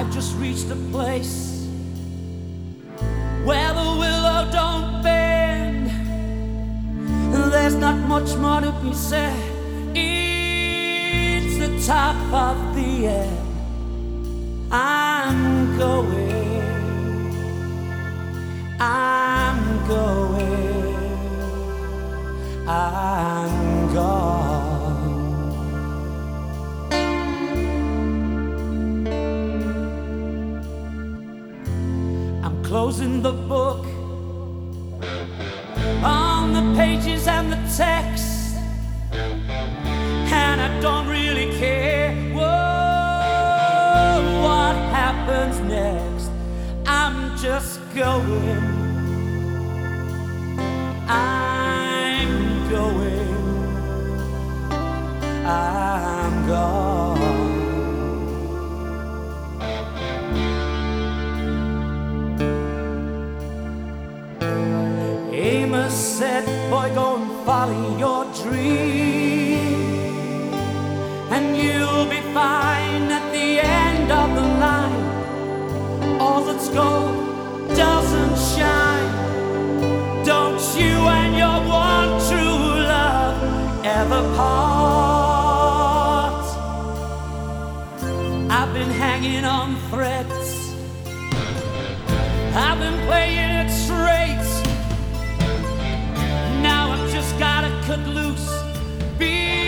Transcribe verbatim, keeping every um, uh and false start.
I've just reached a place where the willow don't bend. There's not much more to be said. It's the top of the end. I'm going, I'm going, I'm gone. I'm closing the book on the pages and the text, and I don't really care whoa, what happens next. I'm just going, I'm going, I'm gone. Amos said, boy, go and follow your dream, and you'll be fine at the end of the line. All that's gold doesn't shine. Don't you and your one true love ever part. I've been hanging on threads, I've been playing it straight. Now I've just gotta cut loose. Be